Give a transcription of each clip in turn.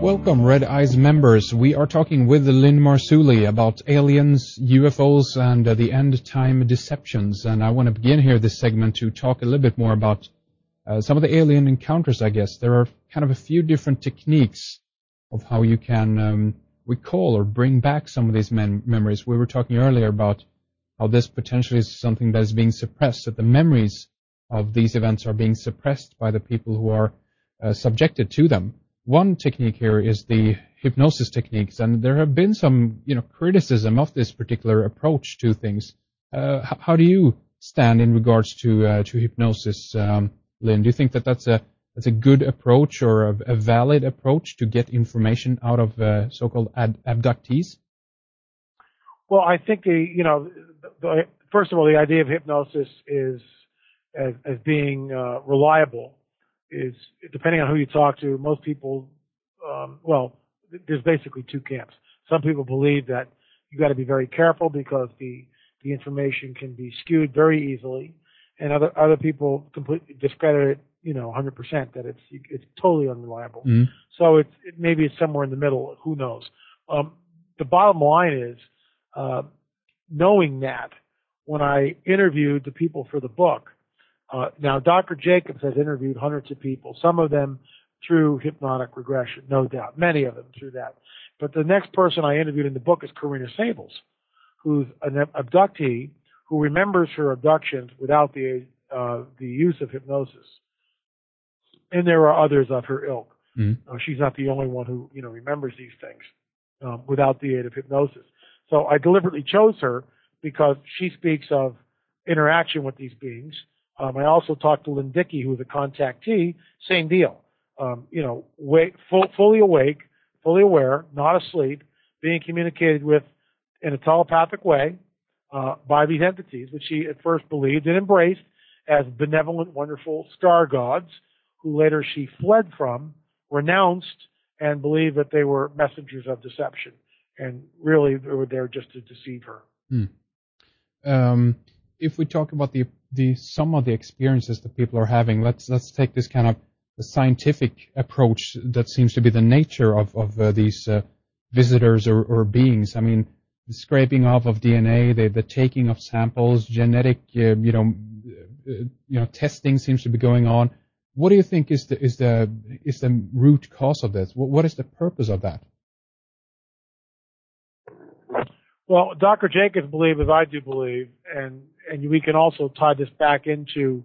Welcome, Red Eyes members. We are talking with Lynn Marzulli about aliens, UFOs, and the end-time deceptions. And I want to begin here this segment to talk a little bit more about some of the alien encounters, I guess. There are kind of a few different techniques of how you can recall or bring back some of these memories. We were talking earlier about how this potentially is something that is being suppressed, that the memories of these events are being suppressed by the people who are subjected to them. One technique here is the hypnosis techniques, and there have been some, criticism of this particular approach to things. How do you stand in regards to hypnosis, Lynn? Do you think that that's a good approach or a valid approach to get information out of so-called abductees? Well, I think first of all, the idea of hypnosis is as being reliable. Is depending on who you talk to, most people, there's basically two camps. Some people believe that you got to be very careful because the information can be skewed very easily, and other people completely discredit it, 100%, that it's totally unreliable. Mm-hmm. So maybe it's somewhere in the middle. Who knows? The bottom line is knowing that when I interviewed the people for the book. Now, Dr. Jacobs has interviewed hundreds of people, some of them through hypnotic regression, no doubt, many of them through that. But the next person I interviewed in the book is Karina Sables, who's an abductee who remembers her abductions without the use of hypnosis. And there are others of her ilk. Mm-hmm. She's not the only one who, remembers these things without the aid of hypnosis. So I deliberately chose her because she speaks of interaction with these beings. I also talked to Lynn Dickey, who was a contactee, same deal. Fully awake, fully aware, not asleep, being communicated with in a telepathic way by these entities, which she at first believed and embraced as benevolent, wonderful star gods, who later she fled from, renounced, and believed that they were messengers of deception. And really, they were there just to deceive her. If we talk about some of the experiences that people are having, let's take this kind of the scientific approach that seems to be the nature of these visitors or beings. I mean, the scraping off of DNA, the taking of samples, genetic, testing seems to be going on. What do you think is the root cause of this? What is the purpose of that? Well, Dr. Jacobs believes, as I do believe, and we can also tie this back into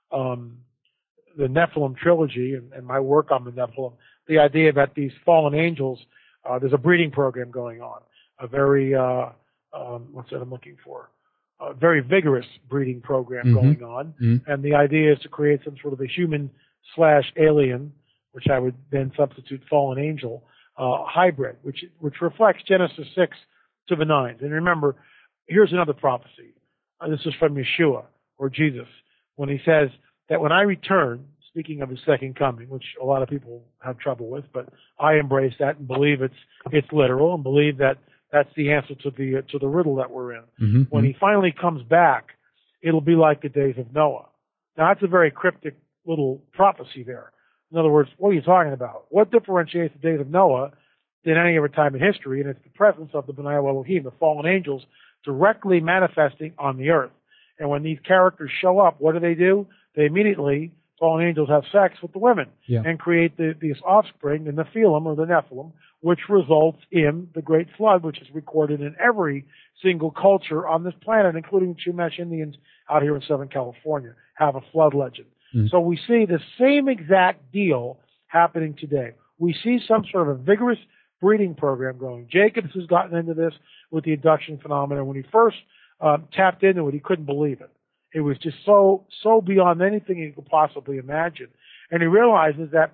the Nephilim trilogy and my work on the Nephilim, the idea that these fallen angels, there's a breeding program going on, a very, what's that I'm looking for? A very vigorous breeding program going on. Mm-hmm. And the idea is to create some sort of a human/alien, which I would then substitute fallen angel, hybrid, which reflects Genesis 6 to the 9s. And remember, here's another prophecy. This is from Yeshua, or Jesus, when he says that when I return, speaking of his second coming, which a lot of people have trouble with, but I embrace that and believe it's literal and believe that that's the answer to the riddle that we're in. Mm-hmm. When he finally comes back, it'll be like the days of Noah. Now, that's a very cryptic little prophecy there. In other words, what are you talking about? What differentiates the days of Noah than any other time in history? And it's the presence of the B'nai Elohim, the fallen angels, directly manifesting on the earth. And when these characters show up, what do? They immediately, fallen angels, have sex with the women and create these offspring, the Nephilim or the Nephilim, which results in the Great Flood, which is recorded in every single culture on this planet, including the Chumash Indians out here in Southern California, have a flood legend. Mm. So we see the same exact deal happening today. We see some sort of a vigorous breeding program going. Jacobs has gotten into this with the abduction phenomenon. When he first tapped into it, he couldn't believe it. It was just so beyond anything he could possibly imagine. And he realizes that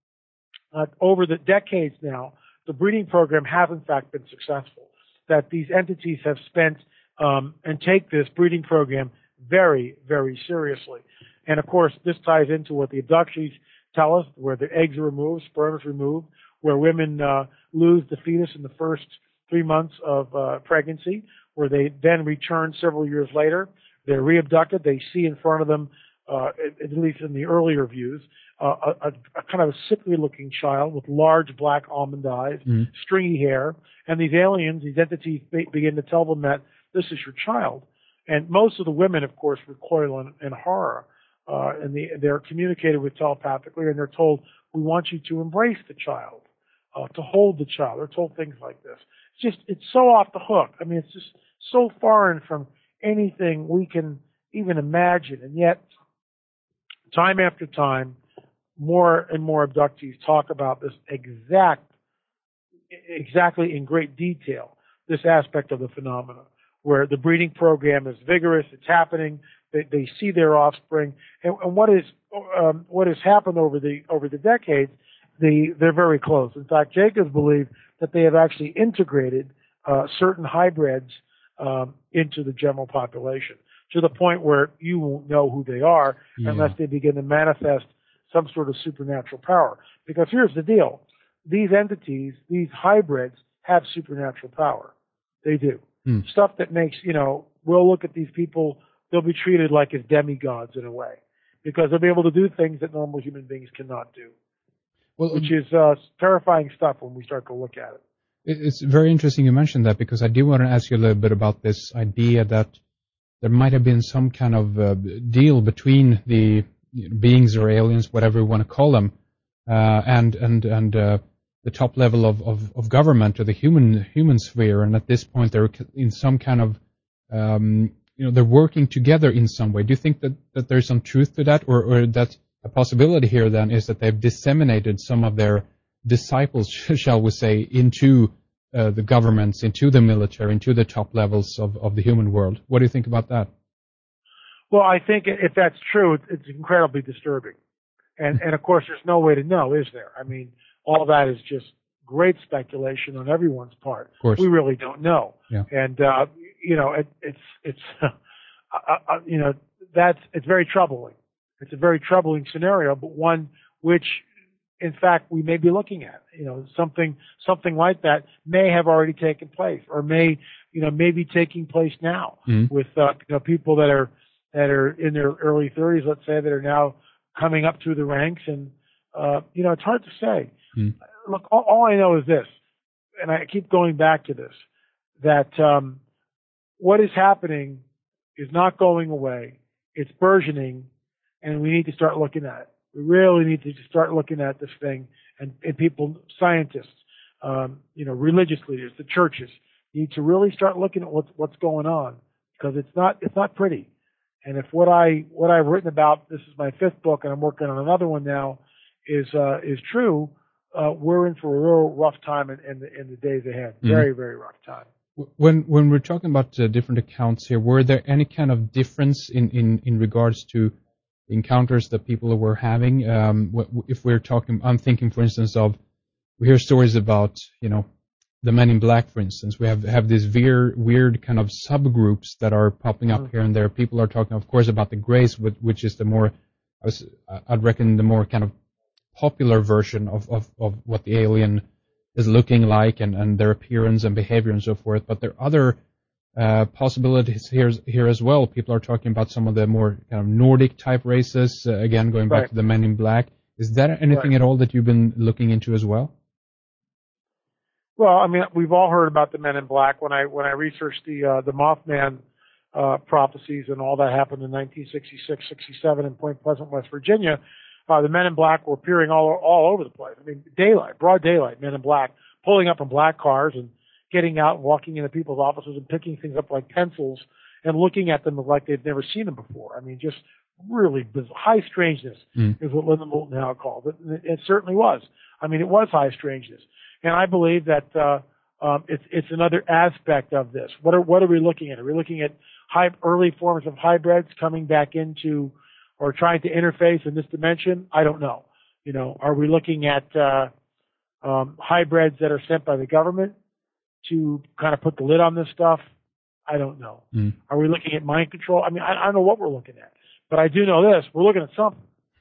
over the decades now, the breeding program has in fact been successful, that these entities have spent and take this breeding program very, very seriously. And of course, this ties into what the abductees tell us, where the eggs are removed, sperm is removed, where women lose the fetus in the first 3 months of pregnancy, where they then return several years later. They're re-abducted. They see in front of them, at least in the earlier views, a kind of a sickly-looking child with large black almond eyes, stringy hair, and these aliens, these entities, begin to tell them that this is your child. And most of the women, of course, recoil in horror, and they're communicated with telepathically, and they're told, "We want you to embrace the child, to hold the child." They're told things like this. It's so off the hook. I mean, it's just so foreign from anything we can even imagine, and yet, time after time, more and more abductees talk about this exactly in great detail, this aspect of the phenomena, where the breeding program is vigorous, it's happening, they see their offspring, and what has happened over the decades, they're very close. In fact, Jacobs believe that they have actually integrated certain hybrids into the general population, to the point where you won't know who they are unless they begin to manifest some sort of supernatural power. Because here's the deal. These entities, these hybrids, have supernatural power. They do. Stuff that makes, we'll look at these people, they'll be treated like as demigods in a way. Because they'll be able to do things that normal human beings cannot do. Which is terrifying stuff when we start to look at it. It's very interesting you mentioned that, because I do want to ask you a little bit about this idea that there might have been some kind of deal between the beings or aliens, whatever you want to call them, and the top level of government, or the human sphere, and at this point they're in some kind of they're working together in some way. Do you think that there's some truth to that, or that a possibility here then is that they've disseminated some of their disciples, shall we say, into the governments, into the military, into the top levels of the human world? What do you think about that? Well, I think if that's true, it's incredibly disturbing. And of course, there's no way to know, is there? I mean, all that is just great speculation on everyone's part. Of course. We really don't know. Yeah. And, it's very troubling. It's a very troubling scenario, but one which, in fact, we may be looking at. Something like that may have already taken place, or may be taking place now with people that are in their early 30s, let's say, that are now coming up through the ranks, and it's hard to say. Look, all I know is this, and I keep going back to this, that what is happening is not going away. It's burgeoning, and we need to start looking at it. We really need to start looking at this thing, and people, scientists, religious leaders, the churches, need to really start looking at what's going on, because it's not pretty. And if what I've written about, this is my 5th book, and I'm working on another one now, is true, we're in for a real rough time in the days ahead. Very, very rough time. When we're talking about different accounts here, were there any kind of difference in regards to encounters that people were having? If we're talking, I'm thinking, for instance, we hear stories about, the Men in Black, for instance. We have these weird kind of subgroups that are popping up here and there. People are talking, of course, about the Greys, which is the more, I'd reckon, the more kind of popular version of what the alien is looking like, and their appearance and behavior and so forth. But there are other possibilities here as well. People are talking about some of the more kind of Nordic type races, again, going back to the Men in Black. Is there anything at all that you've been looking into as well? Well, I mean, we've all heard about the Men in Black. When I researched the Mothman prophecies and all that happened in 1966, 67 in Point Pleasant, West Virginia, the Men in Black were appearing all over the place. I mean, broad daylight, Men in Black, pulling up in black cars and getting out and walking into people's offices and picking things up like pencils and looking at them like they've never seen them before. I mean, just really high strangeness is what Linda Moulton Howe called it. And it certainly was. I mean, it was high strangeness. And I believe that it's another aspect of this. What are we looking at? Are we looking at early forms of hybrids coming back into or trying to interface in this dimension? I don't know. Are we looking at hybrids that are sent by the government to kind of put the lid on this stuff? I don't know. Are we looking at mind control? I mean, I don't know what we're looking at, but I do know this: we're looking at something.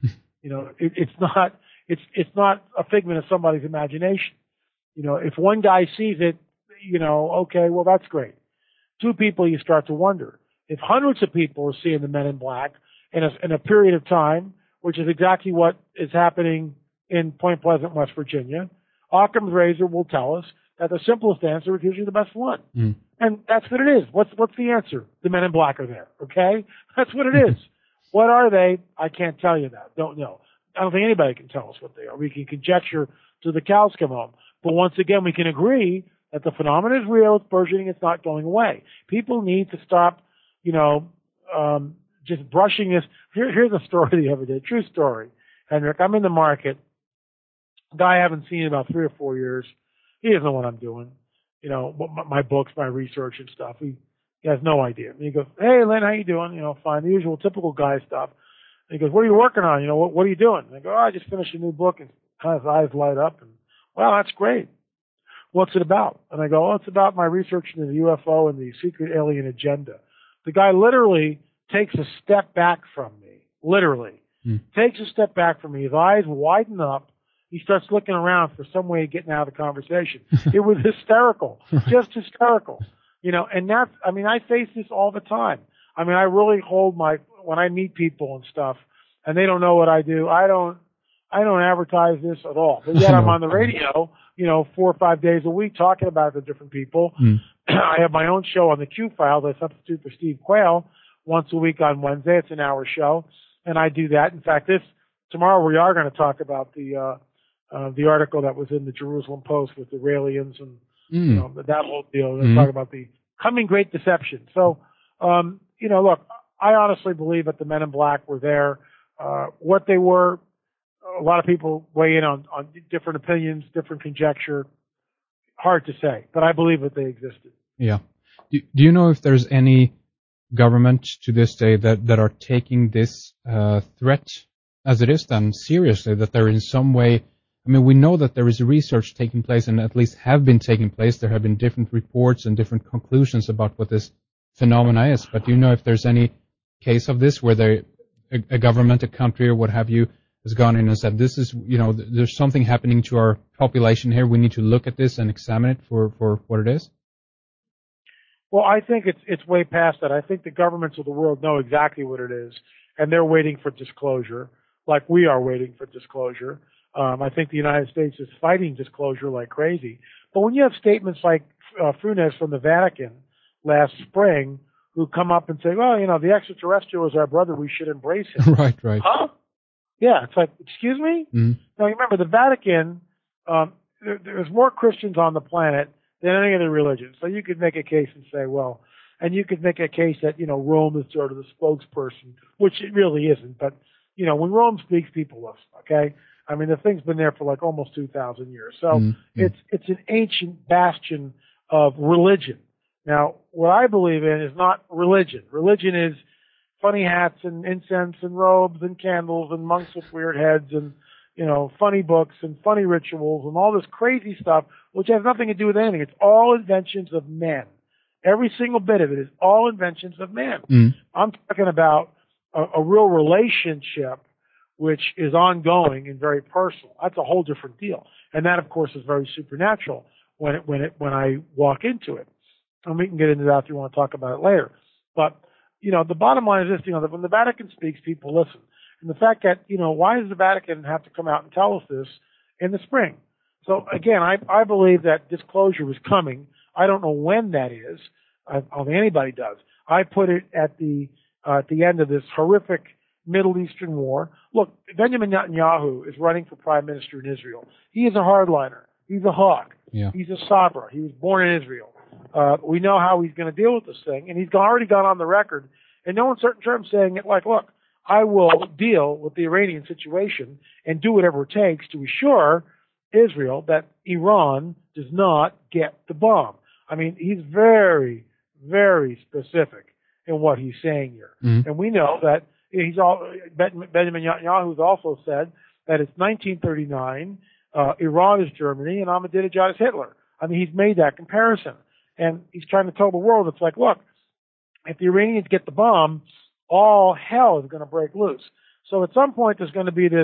It's not a figment of somebody's imagination. If one guy sees it, okay, well, that's great. 2 people, you start to wonder. If hundreds of people are seeing the Men in Black in a period of time which is exactly what is happening in Point Pleasant, West Virginia, Occam's razor will tell us that the simplest answer is usually the best one. Mm. And that's what it is. What's the answer? The men in black are there, okay? That's what it is. What are they? I can't tell you that. Don't know. I don't think anybody can tell us what they are. We can conjecture till the cows come home. But once again, we can agree that the phenomenon is real, it's burgeoning, it's not going away. People need to stop, just brushing this. Here's a story the other day, true story. Henrik, I'm in the market. A guy I haven't seen in about 3 or 4 years. He doesn't know what I'm doing. My books, my research and stuff. He has no idea. And he goes, "Hey, Lynn, how you doing?" Fine, the usual typical guy stuff. And he goes, "What are you working on? What are you doing?" And I go, "Oh, I just finished a new book." And kind of his eyes light up. And, "Wow, that's great. What's it about?" And I go, "Oh, it's about my research into the UFO and the secret alien agenda." The guy literally takes a step back from me. Literally. Takes a step back from me. His eyes widen up. He starts looking around for some way of getting out of the conversation. It was hysterical. Just hysterical. And I face this all the time. I really hold when I meet people and stuff, and they don't know what I do, I don't advertise this at all. But yet I'm on the radio, 4 or 5 days a week talking about it to different people. I have my own show on the Q-Files. I substitute for Steve Quayle once a week on Wednesday. It's an hour show, and I do that. In fact, tomorrow we are going to talk about the article that was in the Jerusalem Post with the Raelians and that whole deal. They're talking about the coming great deception. So, look, I honestly believe that the men in black were there. What they were, a lot of people weigh in on different opinions, different conjecture. Hard to say, but I believe that they existed. Yeah. Do you know if there's any government to this day that are taking this threat as it is then seriously, that they're in some way, we know that there is research taking place and at least have been taking place. There have been different reports and different conclusions about what this phenomena is, but do you know if there's any case of this where a government, a country or what have you has gone in and said, this is, there's something happening to our population here. We need to look at this and examine it for what it is? Well, I think it's way past that. I think the governments of the world know exactly what it is, and they're waiting for disclosure, like we are waiting for disclosure. I think the United States is fighting disclosure like crazy. But when you have statements like Funes from the Vatican last spring, who come up and say, well, the extraterrestrial is our brother, we should embrace him. Right. Huh? Yeah, it's like, excuse me? Mm. Now, you remember, the Vatican, there's more Christians on the planet than any other religion. So you could make a case and say, well, and you could make a case that, Rome is sort of the spokesperson, which it really isn't. But, when Rome speaks, people listen, okay? The thing's been there for like almost 2,000 years. So it's an ancient bastion of religion. Now, what I believe in is not religion. Religion is funny hats and incense and robes and candles and monks with weird heads and, funny books and funny rituals and all this crazy stuff, which has nothing to do with anything. It's all inventions of men. Every single bit of it is all inventions of men. I'm talking about a real relationship which is ongoing and very personal. That's a whole different deal. And that, of course, is very supernatural when I walk into it. And we can get into that if you want to talk about it later. But, the bottom line is this, that when the Vatican speaks, people listen. And the fact that, why does the Vatican have to come out and tell us this in the spring? So, again, I believe that disclosure is coming. I don't know when that is. I don't think anybody does. I put it at the end of this horrific Middle Eastern war. Look, Benjamin Netanyahu is running for prime minister in Israel. He is a hardliner. He's a hawk. Yeah. He's a sabra. He was born in Israel. We know how he's going to deal with this thing, and he's already gone on the record in no uncertain terms saying it like, look, I will deal with the Iranian situation and do whatever it takes to assure Israel that Iran does not get the bomb. He's very, very specific in what he's saying here. And we know that Benjamin Netanyahu has also said that it's 1939, Iran is Germany, and Ahmadinejad is Hitler. He's made that comparison. And he's trying to tell the world, it's like, look, if the Iranians get the bomb, all hell is going to break loose. So at some point there's going to be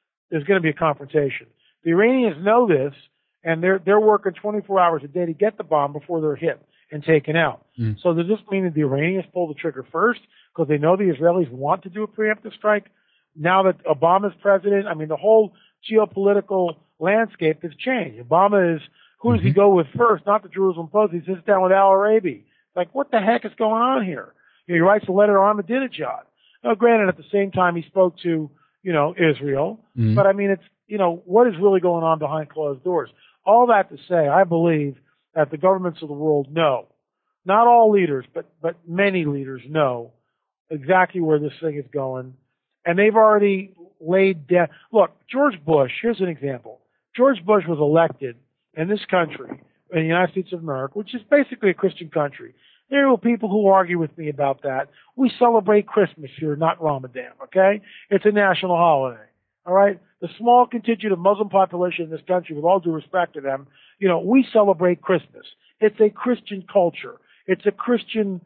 a confrontation. The Iranians know this, and they're working 24 hours a day to get the bomb before they're hit and taken out. So does this mean that the Iranians pull the trigger first because they know the Israelis want to do a preemptive strike? now that Obama's president, I mean, the whole geopolitical landscape has changed. Obama is, who does he go with first? Not the Jerusalem Post. He sits down with Al-Arabi. Like, what the heck is going on here? He writes a letter to Ahmadinejad. Now, granted, at the same time, he spoke to, Israel. But I mean, it's, what is really going on behind closed doors? All that to say, I believe that the governments of the world know, not all leaders, but many leaders know exactly where this thing is going. And they've already laid down. Look, George Bush, here's an example. George Bush was elected in this country, in the United States of America, which is basically a Christian country. There are people who argue with me about that. We celebrate Christmas here, not Ramadan, okay? It's a national holiday, all right? The small contingent of Muslim population in this country, with all due respect to them, we celebrate Christmas. It's a Christian culture. It's a Christian,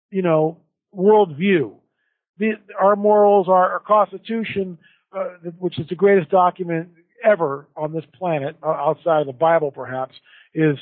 worldview. Our morals, our Constitution, which is the greatest document ever on this planet, outside of the Bible perhaps, is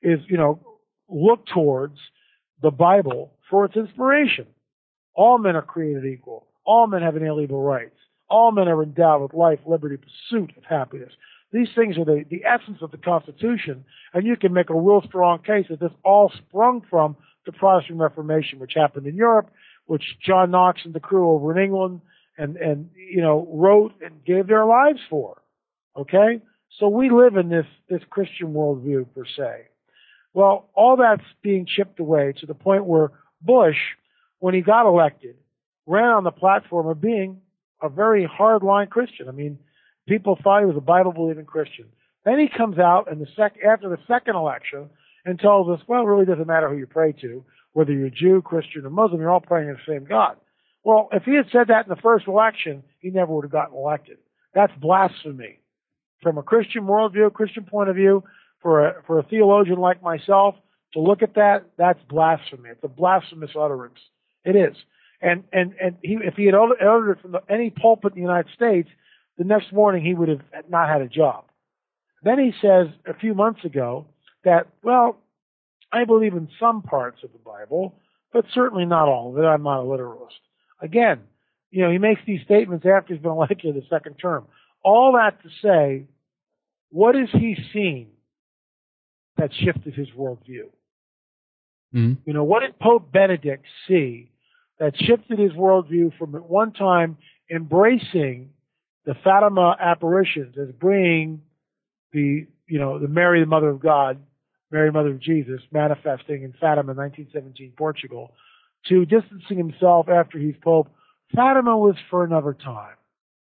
look towards the Bible for its inspiration. All men are created equal. All men have inalienable rights. All men are endowed with life, liberty, pursuit of happiness. These things are the essence of the Constitution, and you can make a real strong case that this all sprung from the Protestant Reformation, which happened in Europe, which John Knox and the crew over in England and wrote and gave their lives for. Okay? So we live in this Christian worldview, per se. Well, all that's being chipped away to the point where Bush, when he got elected, ran on the platform of being a very hardline Christian. I mean, people thought he was a Bible-believing Christian. Then he comes out after the second election and tells us, well, it really doesn't matter who you pray to, whether you're Jew, Christian, or Muslim, you're all praying to the same God. Well, if he had said that in the first election, he never would have gotten elected. That's blasphemy. From a Christian worldview, Christian point of view, for a theologian like myself to look at that's blasphemy. It's a blasphemous utterance. It is. And if he had uttered it from any pulpit in the United States, the next morning he would have not had a job. Then he says a few months ago that, well, I believe in some parts of the Bible, but certainly not all of it. I'm not a literalist. Again, he makes these statements after he's been elected the second term. All that to say, what has he seen that shifted his worldview? What did Pope Benedict see that shifted his worldview from at one time embracing the Fatima apparitions as bringing the Mary, the Mother of God, Mary, Mother of Jesus, manifesting in Fatima, 1917, Portugal, to distancing himself after he's Pope? Fatima was for another time.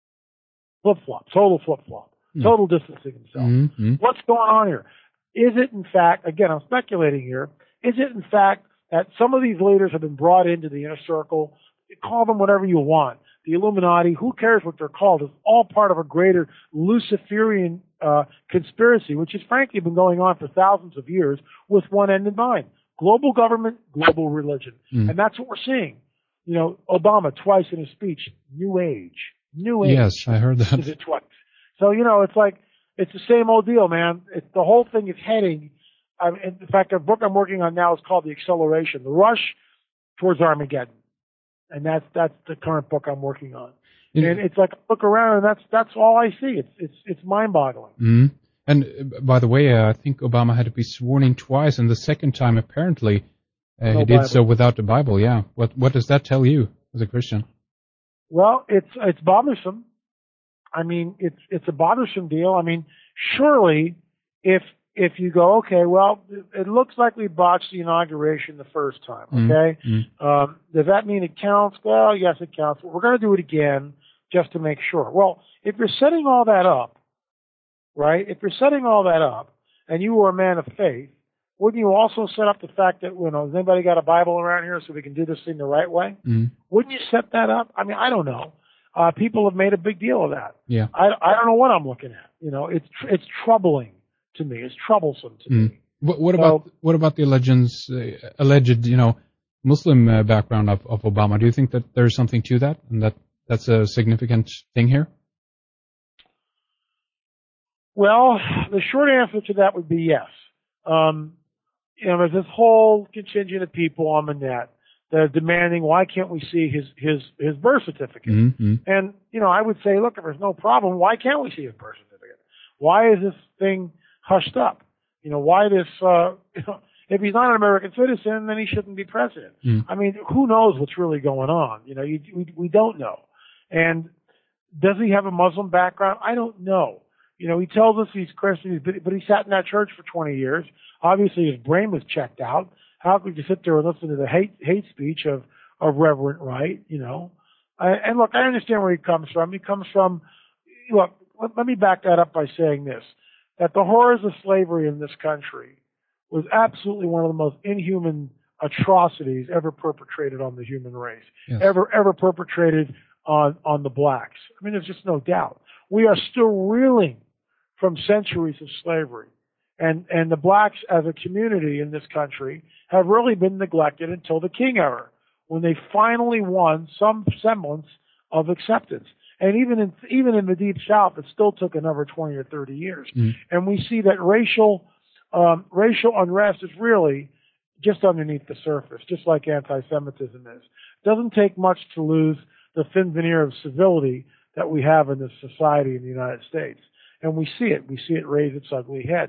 Flip-flop, total flip-flop, total distancing himself. What's going on here? Is it, in fact, again, I'm speculating here, is it, in fact, that some of these leaders have been brought into the inner circle? Call them whatever you want. The Illuminati, who cares what they're called? It's all part of a greater Luciferian conspiracy, which has frankly been going on for thousands of years with one end in mind. Global government, global religion. And that's what we're seeing. Obama, twice in his speech, New Age. Yes, I heard that. Is it twice? So, it's like, it's the same old deal, man. The whole thing is heading. In fact, a book I'm working on now is called The Acceleration, The Rush Towards Armageddon. And that's the current book I'm working on. And it's like, I look around and that's all I see. It's mind-boggling. And by the way, I think Obama had to be sworn in twice, and the second time apparently he did so without the Bible. Yeah. What does that tell you as a Christian? Well, it's bothersome. I mean, it's a bothersome deal. I mean, surely if you go, okay, well, it looks like we botched the inauguration the first time, okay? Does that mean it counts? Well, yes, it counts. But we're going to do it again just to make sure. Well, if you're setting all that up, right, if you're setting all that up and you were a man of faith, wouldn't you also set up the fact that, has anybody got a Bible around here so we can do this thing the right way? Wouldn't you set that up? I mean, I don't know. People have made a big deal of that. Yeah. I don't know what I'm looking at. It's troubling to me. It's troublesome to me. What about the alleged Muslim background of Obama? Do you think that there's something to that, and that's a significant thing here? Well, the short answer to that would be yes. There's this whole contingent of people on the net that are demanding, why can't we see his birth certificate? Mm-hmm. And, I would say, look, if there's no problem, why can't we see his birth certificate? Why is this thing hushed up? Why this, if he's not an American citizen, then he shouldn't be president. Mm. I mean, who knows what's really going on? We don't know. And does he have a Muslim background? I don't know. He tells us he's Christian, but he sat in that church for 20 years. Obviously, his brain was checked out. How could you sit there and listen to the hate speech of Reverend Wright, And look, I understand where he comes from. He comes from, look, let me back that up by saying this, that the horrors of slavery in this country was absolutely one of the most inhuman atrocities ever perpetrated on the human race, yes. ever perpetrated on the blacks. I mean, there's just no doubt. We are still reeling from centuries of slavery. And the blacks as a community in this country have really been neglected until the King era, when they finally won some semblance of acceptance. And even in the Deep South, it still took another 20 or 30 years. Mm. And we see that racial unrest is really just underneath the surface, just like anti-Semitism is. It doesn't take much to lose the thin veneer of civility that we have in this society in the United States. And we see it. We see it raise its ugly head.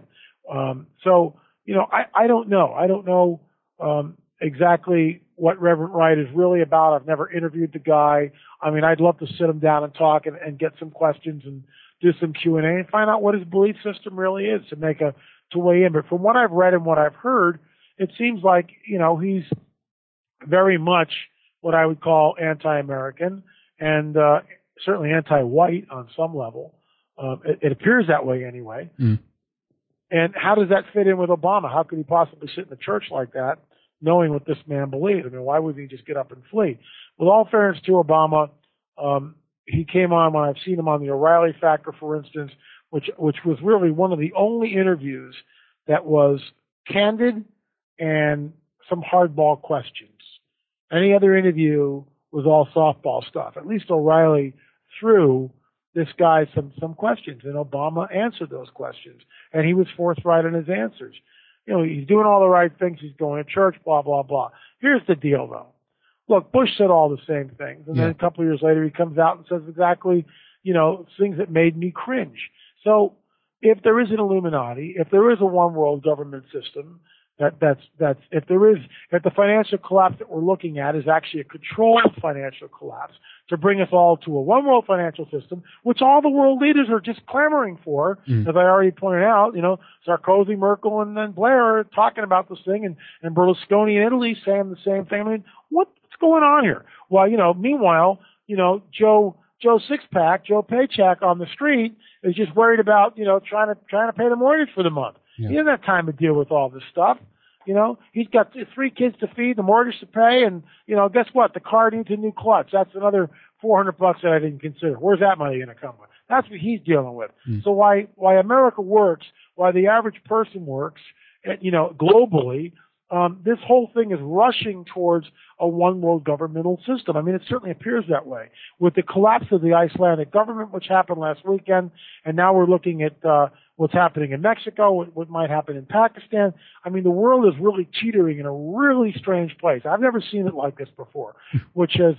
I don't know. I don't know exactly what Reverend Wright is really about. I've never interviewed the guy. I mean, I'd love to sit him down and talk and get some questions and do some Q&A and find out what his belief system really is to weigh in. But from what I've read and what I've heard, it seems like, he's very much what I would call anti-American and certainly anti-white on some level. It appears that way anyway. Mm. And how does that fit in with Obama? How could he possibly sit in a church like that knowing what this man believed? I mean, why wouldn't he just get up and flee? With all fairness to Obama, he came on when I've seen him on the O'Reilly Factor, for instance, which was really one of the only interviews that was candid and some hardball questions. Any other interview was all softball stuff. At least O'Reilly threw this guy some questions, and Obama answered those questions, and he was forthright in his answers. He's doing all the right things. He's going to church, blah, blah, blah. Here's the deal, though. Look, Bush said all the same things, and then a couple of years later he comes out and says exactly, things that made me cringe. So if there is an Illuminati, if there is a one world government system, if the financial collapse that we're looking at is actually a controlled financial collapse to bring us all to a one world financial system, which all the world leaders are just clamoring for, as I already pointed out, Sarkozy, Merkel, and then Blair are talking about this thing, and Berlusconi in Italy saying the same thing. I mean, what's going on here? Well, meanwhile, Joe Sixpack, Joe Paycheck on the street is just worried about, trying to pay the mortgage for the month. Yeah. He doesn't have time to deal with all this stuff. He's got 3 kids to feed, the mortgage to pay, and, guess what? The car needs a new clutch. That's another $400 that I didn't consider. Where's that money going to come with? That's what he's dealing with. So why America works, why the average person works, globally, this whole thing is rushing towards a one world governmental system. I mean, it certainly appears that way. With the collapse of the Icelandic government, which happened last weekend, and now we're looking at what's happening in Mexico, what might happen in Pakistan. I mean, the world is really teetering in a really strange place. I've never seen it like this before, which is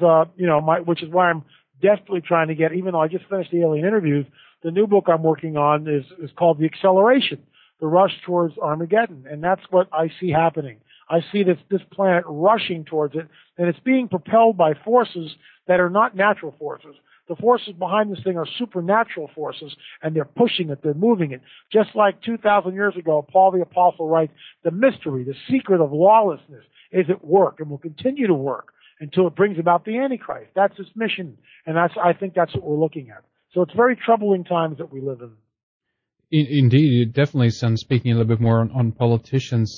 why I'm desperately trying to get, even though I just finished the alien interviews, the new book I'm working on is called The Acceleration, the rush towards Armageddon. And that's what I see happening. I see this planet rushing towards it, and it's being propelled by forces that are not natural forces. The forces behind this thing are supernatural forces, and they're pushing it, they're moving it. Just like 2,000 years ago, Paul the Apostle writes, the mystery, the secret of lawlessness is at work and will continue to work until it brings about the Antichrist. That's its mission, and I think that's what we're looking at. So it's very troubling times that we live in. Indeed, definitely, son. Speaking a little bit more on politicians,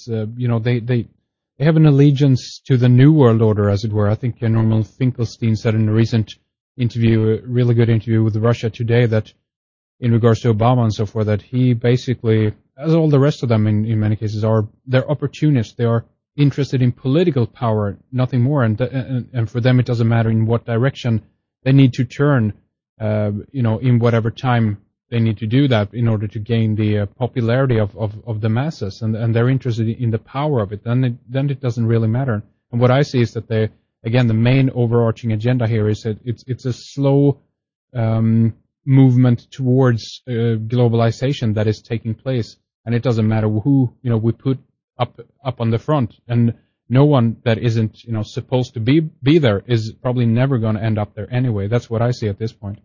they have an allegiance to the New World Order, as it were. I think Norman Finkelstein said in a recent interview, a really good interview with Russia Today, that in regards to Obama and so forth, that he basically, as all the rest of them in many cases, they're opportunists. They are interested in political power, nothing more. And for them, it doesn't matter in what direction they need to turn, in whatever time they need to do that in order to gain the popularity of the masses, and they're interested in the power of it. Then it doesn't really matter. And what I see is that the main overarching agenda here is that it's a slow movement towards globalization that is taking place, and it doesn't matter who we put up on the front, and no one that isn't supposed to be there is probably never going to end up there anyway. That's what I see at this point.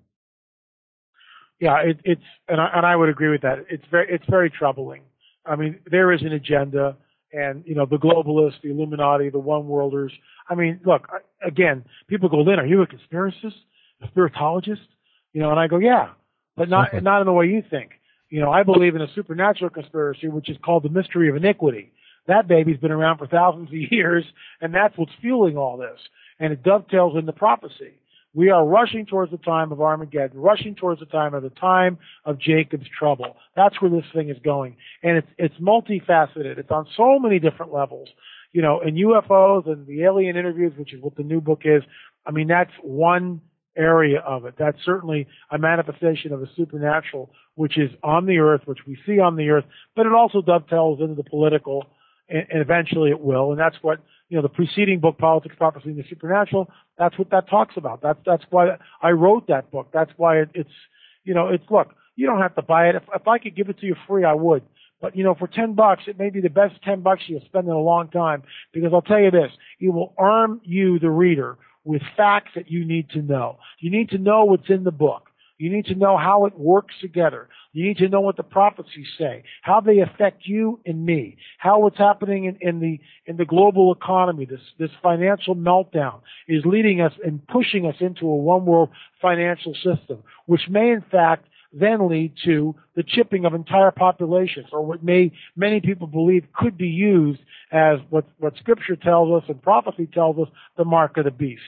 Yeah, and I would agree with that. It's very troubling. I mean, there is an agenda, and the globalists, the Illuminati, the one worlders. I mean, look, again, people go, Lynn, are you a conspiracist, a spiritologist? And I go, yeah, but not in the way you think. I believe in a supernatural conspiracy, which is called the mystery of iniquity. That baby's been around for thousands of years, and that's what's fueling all this. And it dovetails into prophecy. We are rushing towards the time of Armageddon, rushing towards the time of Jacob's trouble. That's where this thing is going. And it's multifaceted. It's on so many different levels. In UFOs and the alien interviews, which is what the new book is, I mean, that's one area of it. That's certainly a manifestation of the supernatural, which is on the earth, which we see on the earth, but it also dovetails into the political, and eventually it will. And that's what, the preceding book, Politics, Prophecy, and the Supernatural, that's what that talks about. That's why I wrote that book. That's why it's look, you don't have to buy it. If I could give it to you free, I would. But, for $10, it may be the best $10 you'll spend in a long time, because I'll tell you this, it will arm you, the reader, with facts that you need to know. You need to know what's in the book. You need to know how it works together. You need to know what the prophecies say, how they affect you and me, how what's happening in the global economy, this financial meltdown, is leading us and pushing us into a one world financial system, which may in fact then lead to the chipping of entire populations, or what many people believe could be used as what Scripture tells us and prophecy tells us, the mark of the beast.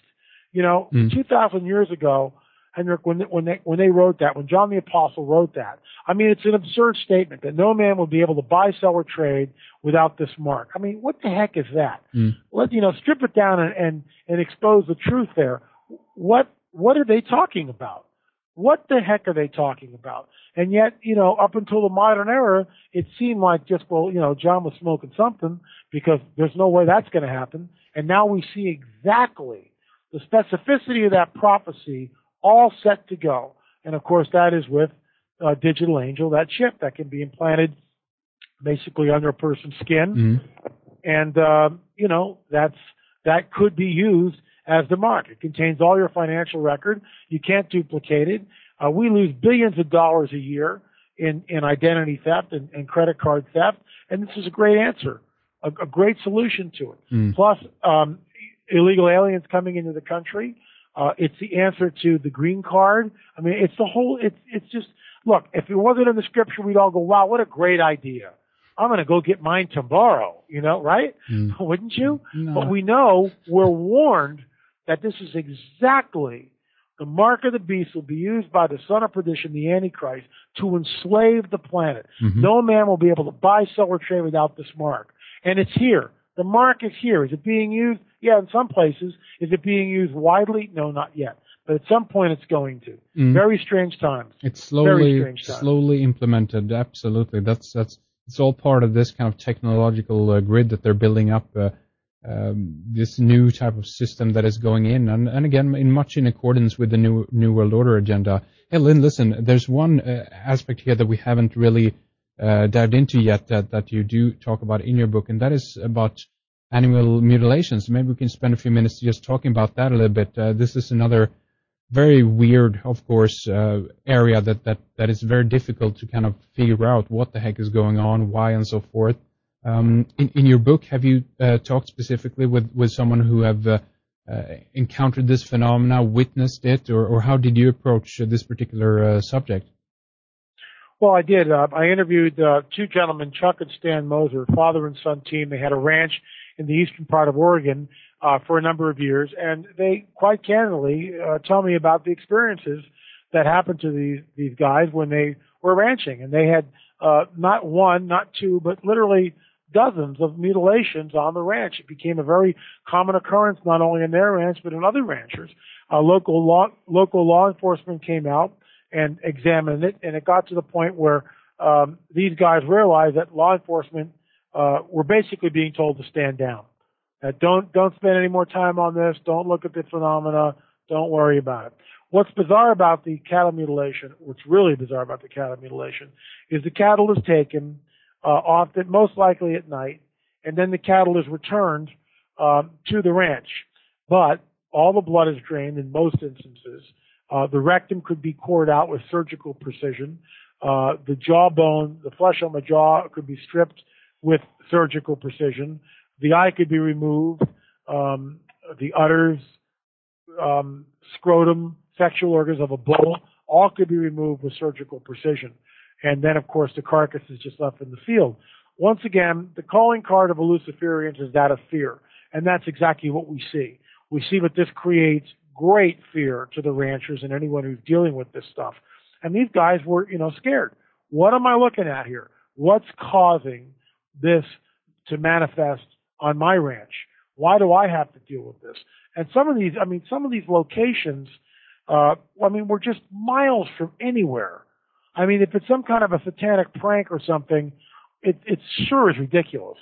2,000 years ago, Henrik, when they wrote that, when John the Apostle wrote that, I mean, it's an absurd statement that no man will be able to buy, sell, or trade without this mark. I mean, what the heck is that? Strip it down and expose the truth there. What are they talking about? What the heck are they talking about? And yet, up until the modern era, it seemed like just, John was smoking something, because there's no way that's going to happen. And now we see exactly the specificity of that prophecy all set to go. And of course, that is with Digital Angel, that chip that can be implanted basically under a person's skin. And, that could be used as the mark. It contains all your financial record. You can't duplicate it. We lose billions of dollars a year in identity theft and credit card theft. And this is a great answer, a great solution to it. Plus, illegal aliens coming into the country. It's the answer to the green card. I mean, it's just, look, if it wasn't in the Scripture, we'd all go, wow, what a great idea. I'm going to go get mine tomorrow, right? Wouldn't you? No. But we know, we're warned that this is exactly the mark of the beast will be used by the son of perdition, the Antichrist, to enslave the planet. No man will be able to buy, sell, or trade without this mark. And it's here. The mark is here. Is it being used? Yeah, in some places. Is it being used widely? No, not yet. But at some point it's going to. Very strange times. It's slowly implemented. Absolutely. It's all part of this kind of technological grid that they're building up. This new type of system that is going in, and again, much in accordance with the New World Order agenda. Hey, Lynn, listen, there's one aspect here that we haven't really dived into yet that you do talk about in your book, and that is about animal mutilations. Maybe we can spend a few minutes just talking about that a little bit. This is another very weird, of course, area that is very difficult to kind of figure out what the heck is going on, why, and so forth. In your book, have you talked specifically with someone who have encountered this phenomena, witnessed it, or how did you approach this particular subject? Well, I did. I interviewed two gentlemen, Chuck and Stan Moser, father and son team. They had a ranch in the eastern part of Oregon for a number of years, and they quite candidly tell me about the experiences that happened to these guys when they were ranching. And they had not one, not two, but literally dozens of mutilations on the ranch. It became a very common occurrence, not only in their ranch, but in other ranchers. Local law enforcement came out and examined it, and it got to the point where these guys realized that law enforcement were basically being told to stand down. Don't spend any more time on this. Don't look at the phenomena. Don't worry about it. What's bizarre about the cattle mutilation, what's really bizarre about the cattle mutilation, is the cattle is taken, often, most likely at night, and then the cattle is returned to the ranch. But all the blood is drained in most instances. The rectum could be cored out with surgical precision. The jawbone, the flesh on the jaw could be stripped with surgical precision. The eye could be removed. The udders, scrotum, sexual organs of a bull, all could be removed with surgical precision. And then, of course, the carcass is just left in the field. Once again, the calling card of a Luciferians is that of fear. And that's exactly what we see. We see that this creates great fear to the ranchers and anyone who's dealing with this stuff. And these guys were, scared. What am I looking at here? What's causing this to manifest on my ranch? Why do I have to deal with this? And some of these locations, we're just miles from anywhere. I mean, if it's some kind of a satanic prank or something, it sure is ridiculous.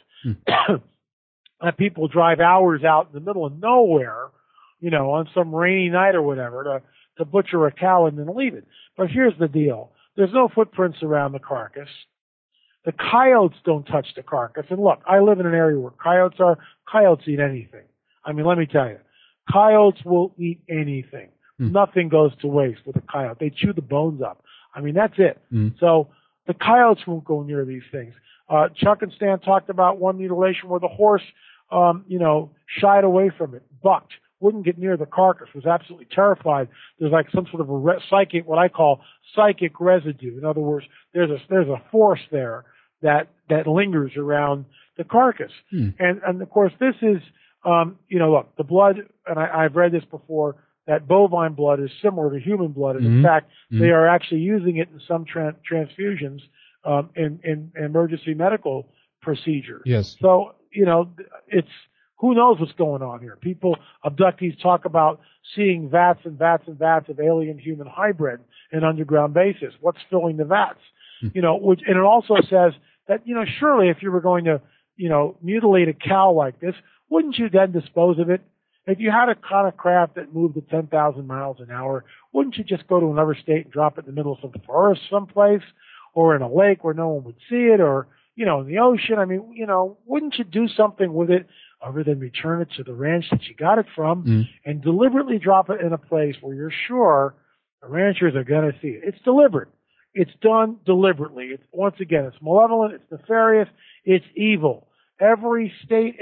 That people drive hours out in the middle of nowhere, on some rainy night or whatever to butcher a cow and then leave it. But here's the deal. There's no footprints around the carcass. The coyotes don't touch the carcass. And look, I live in an area where coyotes eat anything. I mean, let me tell you, coyotes will eat anything. Nothing goes to waste with a coyote. They chew the bones up. I mean, that's it. So the coyotes won't go near these things. Chuck and Stan talked about one mutilation where the horse, shied away from it, bucked, wouldn't get near the carcass, was absolutely terrified. There's like some sort of a psychic, what I call psychic residue. In other words, there's a force there that lingers around the carcass. And of course, this is, look, the blood, and I've read this before, that bovine blood is similar to human blood. And in fact, they are actually using it in some transfusions in emergency medical procedures. Yes. So, it's, who knows what's going on here? Abductees talk about seeing vats and vats and vats of alien-human hybrid in underground bases. What's filling the vats? And it also says that, surely if you were going to, mutilate a cow like this, wouldn't you then dispose of it? If you had a kind of craft that moved at 10,000 miles an hour, wouldn't you just go to another state and drop it in the middle of some forest someplace, or in a lake where no one would see it, or, in the ocean? I mean, wouldn't you do something with it other than return it to the ranch that you got it from and deliberately drop it in a place where you're sure the ranchers are going to see it? It's deliberate. It's done deliberately. Once again, it's malevolent. It's nefarious. It's evil. Every state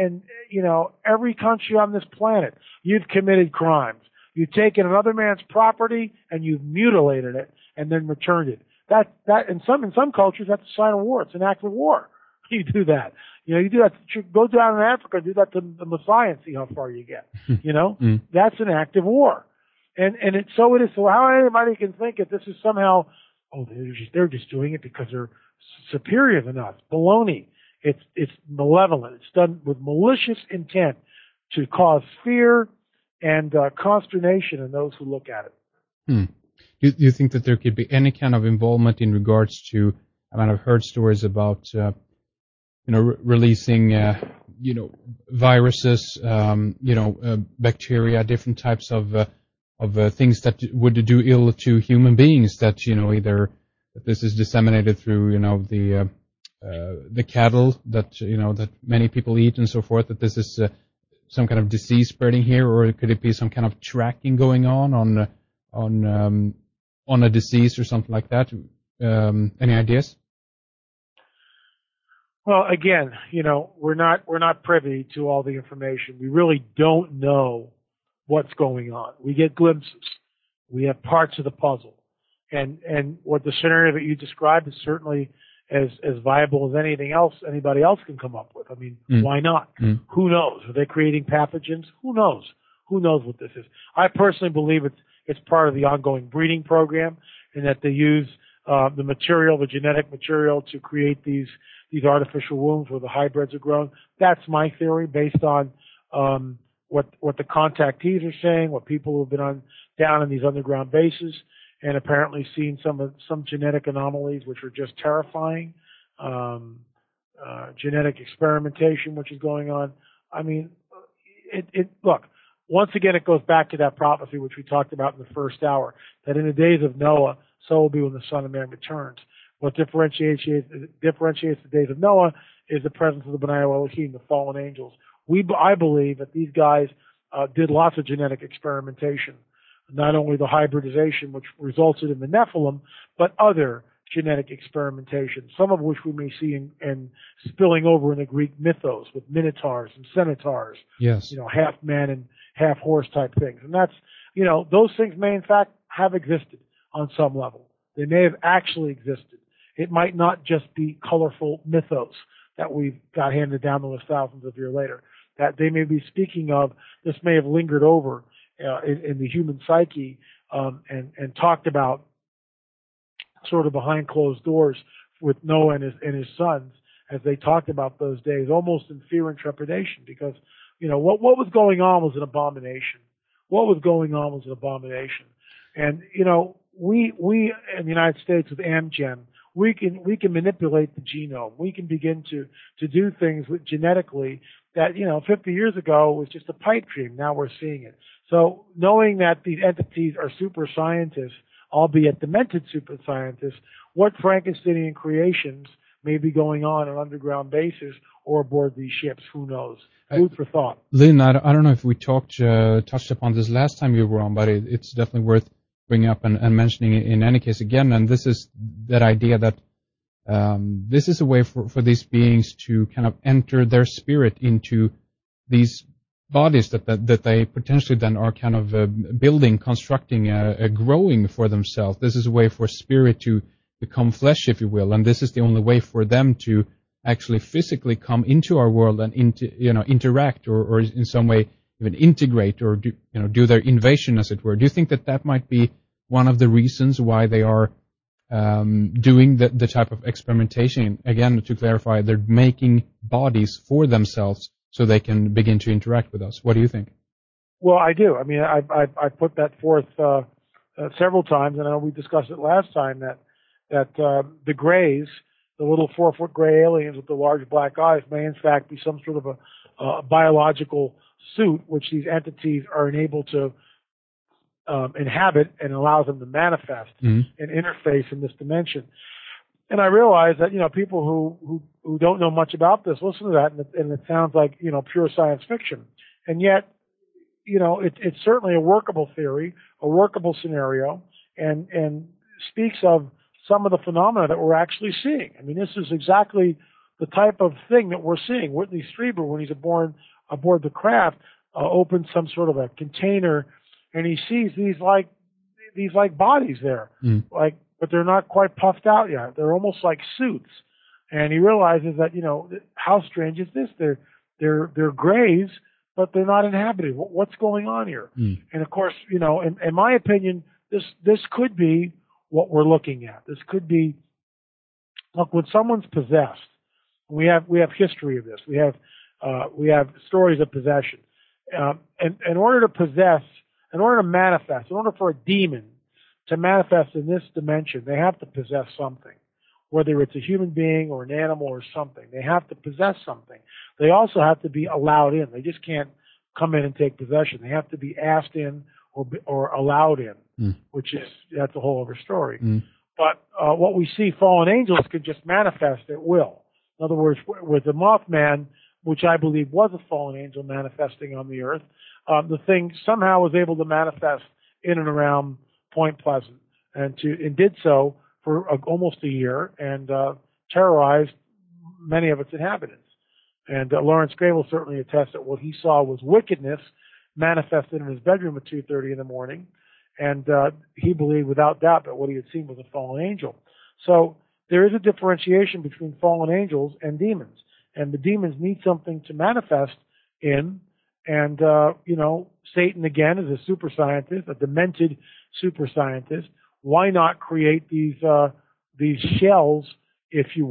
every country on this planet, you've committed crimes. You've taken another man's property and you've mutilated it and then returned it. That in some cultures, that's a sign of war. It's an act of war. You do that. You do that. Go down in Africa, do that to the Maasai and see how far you get. That's an act of war. And so it is. So how anybody can think that this is somehow, they're just doing it because they're superior than us. Baloney. It's malevolent. It's done with malicious intent to cause fear and consternation in those who look at it. Do you think that there could be any kind of involvement in regards to? I mean, I've heard stories about releasing viruses, bacteria, different types of things that would do ill to human beings. That either that this is disseminated through the cattle that that many people eat and so forth. That this is some kind of disease spreading here, or could it be some kind of tracking going on a disease or something like that? Any ideas? Well, again, we're not privy to all the information. We really don't know what's going on. We get glimpses. We have parts of the puzzle. And what the scenario that you described is certainly as viable as anything else anybody else can come up with. I mean, why not? Who knows? Are they creating pathogens? Who knows? Who knows what this is? I personally believe it's part of the ongoing breeding program, and that they use the genetic material to create these artificial wombs where the hybrids are grown. That's my theory based on what the contactees are saying, what people who have been down in these underground bases and apparently seen some genetic anomalies which are just terrifying, genetic experimentation which is going on. I mean, look, once again, it goes back to that prophecy which we talked about in the first hour, that in the days of Noah, so will be when the Son of Man returns. What differentiates the days of Noah is the presence of the B'nai Elohim, the fallen angels. I believe that these guys did lots of genetic experimentation, not only the hybridization which resulted in the Nephilim, but other genetic experimentation, some of which we may see in spilling over in the Greek mythos with minotaurs and centaurs. Yes. Half man and half horse type things. And that's, those things may in fact have existed on some level. They may have actually existed. It might not just be colorful mythos that we've got handed down to us thousands of years later. That they may be speaking of, this may have lingered over in the human psyche and talked about sort of behind closed doors with Noah and his sons as they talked about those days, almost in fear and trepidation, because what was going on was an abomination. What was going on was an abomination, and we in the United States with Amgen, we can manipulate the genome. We can begin to do things genetically that 50 years ago was just a pipe dream. Now we're seeing it. So knowing that these entities are super scientists, albeit demented super scientists, what Frankensteinian creations may be going on an underground basis or aboard these ships? Who knows? Food for thought. Lynn, I don't know if we touched upon this last time you were on, but it's definitely worth bringing up and mentioning it in any case again. And this is that idea that this is a way for these beings to kind of enter their spirit into these bodies that they potentially then are kind of building, constructing, growing for themselves. This is a way for spirit to become flesh, if you will, and this is the only way for them to actually physically come into our world and interact or in some way even integrate or do their invasion, as it were. Do you think that might be one of the reasons why they are doing the type of experimentation? Again, to clarify, they're making bodies for themselves so they can begin to interact with us. What do you think? Well, I do. I mean, I put that forth several times, and I know we discussed it last time that the Greys, the little 4-foot gray aliens with the large black eyes, may in fact be some sort of a biological suit which these entities are enabled to inhabit and allows them to manifest and interface in this dimension. And I realize that people who don't know much about this listen to that, and it sounds like pure science fiction, and yet it's certainly a workable theory, a workable scenario, and speaks of some of the phenomena that we're actually seeing. I mean, this is exactly the type of thing that we're seeing. Whitley Strieber, when he's aboard the craft, opens some sort of a container, and he sees these like bodies there, but they're not quite puffed out yet. They're almost like suits, and he realizes that how strange is this? They're Greys, but they're not inhabited. What's going on here? And of course, in my opinion, this could be what we're looking at. This could be, look, when someone's possessed, we have history of this. We have stories of possession. And in order to manifest, in order for a demon to manifest in this dimension, they have to possess something. Whether it's a human being or an animal or something, they have to possess something. They also have to be allowed in. They just can't come in and take possession. They have to be asked in or allowed in, that's a whole other story. But what we see, fallen angels can just manifest at will. In other words, with the Mothman, which I believe was a fallen angel manifesting on the earth, the thing somehow was able to manifest in and around Point Pleasant, and did so for almost a year, and terrorized many of its inhabitants. And Lawrence Gray will certainly attest that what he saw was wickedness manifested in his bedroom at 2:30 in the morning, and he believed without doubt that what he had seen was a fallen angel. So there is a differentiation between fallen angels and demons, and the demons need something to manifest in. And Satan again is a super scientist, a demented super scientist. Why not create these shells, if you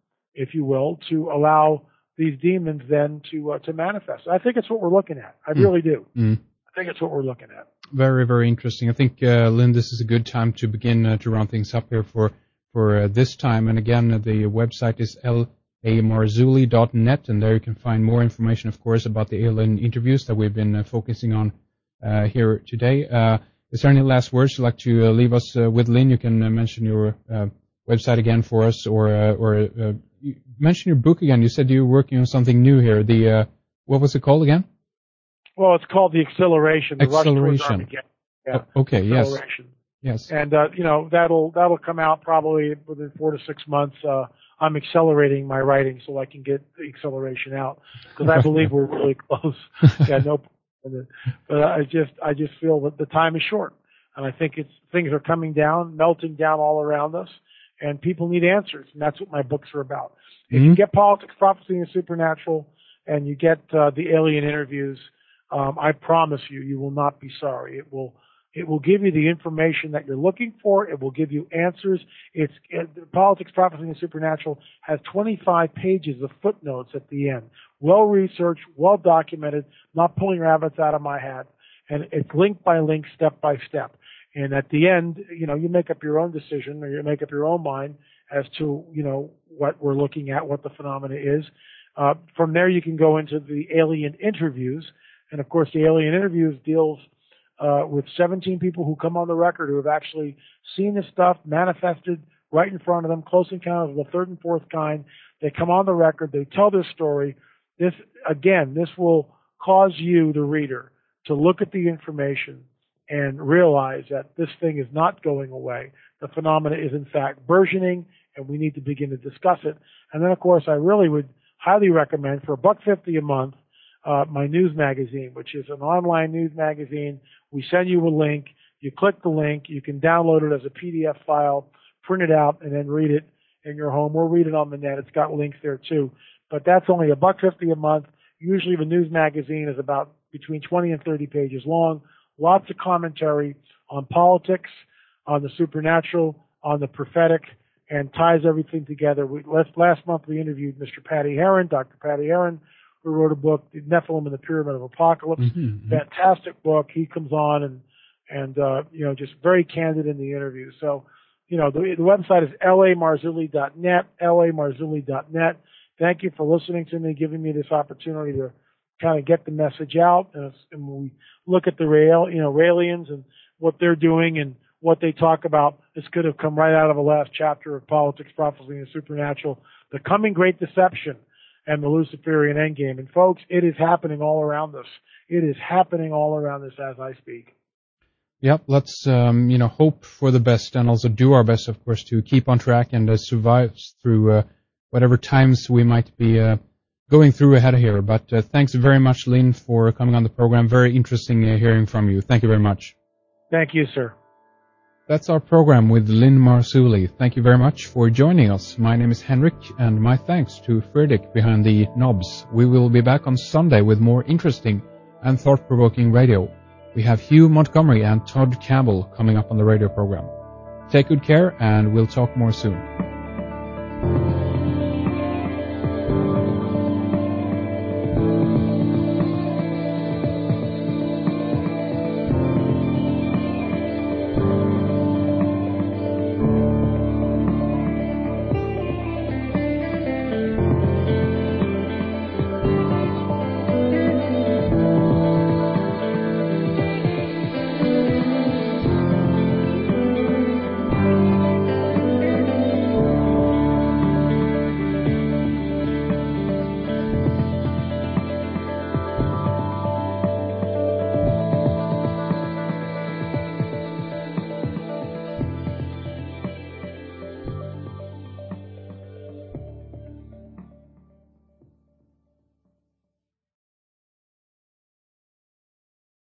will, to allow these demons then to manifest? I think it's what we're looking at. I really do. I think it's what we're looking at. Very, very interesting. I think, Lynn, this is a good time to begin to round things up here for this time. And again, the website is Marzulli.net, and there you can find more information, of course, about the alien interviews that we've been focusing on here today. Is there any last words you'd like to leave us with, Lynn? You can mention your website again for us, or mention your book again. You said you were working on something new here. What was it called again? Well, it's called The Acceleration. Acceleration. Yeah. Okay. Yes. Yes. And that'll come out probably within 4 to 6 months. I'm accelerating my writing so I can get the acceleration out, because I believe we're really close. Yeah, no. But I just feel that the time is short, and I think things are coming down, melting down all around us, and people need answers, and that's what my books are about. If you get Politics, Prophecy, and Supernatural, and you get the alien interviews, I promise you will not be sorry. It will give you the information that you're looking for. It will give you answers. Politics, Prophecy, and Supernatural has 25 pages of footnotes at the end. Well researched, well documented, not pulling rabbits out of my hat. And it's link by link, step by step. And at the end, you make up your own decision, or you make up your own mind as to, what we're looking at, what the phenomena is. From there, you can go into the alien interviews. And of course, the alien interviews deals with 17 people who come on the record who have actually seen this stuff manifested right in front of them, close encounters of the third and fourth kind. They come on the record, they tell their story. This will cause you, the reader, to look at the information and realize that this thing is not going away. The phenomena is in fact burgeoning, and we need to begin to discuss it. And then, of course, I really would highly recommend, for $1.50 a month, my news magazine, which is an online news magazine. We send you a link. You click the link. You can download it as a PDF file, print it out, and then read it in your home, or read it on the net. It's got links there too. But that's only $1.50 a month. Usually the news magazine is about between 20 and 30 pages long. Lots of commentary on politics, on the supernatural, on the prophetic, and ties everything together. Last month we interviewed Mr. Patty Heron, Dr. Patty Heron, who wrote a book, Nephilim and the Pyramid of Apocalypse. Fantastic book. He comes on and just very candid in the interview. So, the website is lamarzulli.net, lamarzulli.net. Thank you for listening to me, giving me this opportunity to kind of get the message out. And when we look at the Raelians and what they're doing and what they talk about, this could have come right out of the last chapter of Politics, Prophecy, and Supernatural, the coming great deception and the Luciferian endgame. And folks, it is happening all around us. It is happening all around us as I speak. Yep, let's hope for the best, and also do our best, of course, to keep on track and survive through whatever times we might be going through ahead of here. But thanks very much, Lynn, for coming on the program. Very interesting hearing from you. Thank you very much. Thank you, sir. That's our program with Lynn Marzulli. Thank you very much for joining us. My name is Henrik, and my thanks to Fredrik behind the knobs. We will be back on Sunday with more interesting and thought-provoking radio. We have Hugh Montgomery and Todd Campbell coming up on the radio program. Take good care, and we'll talk more soon.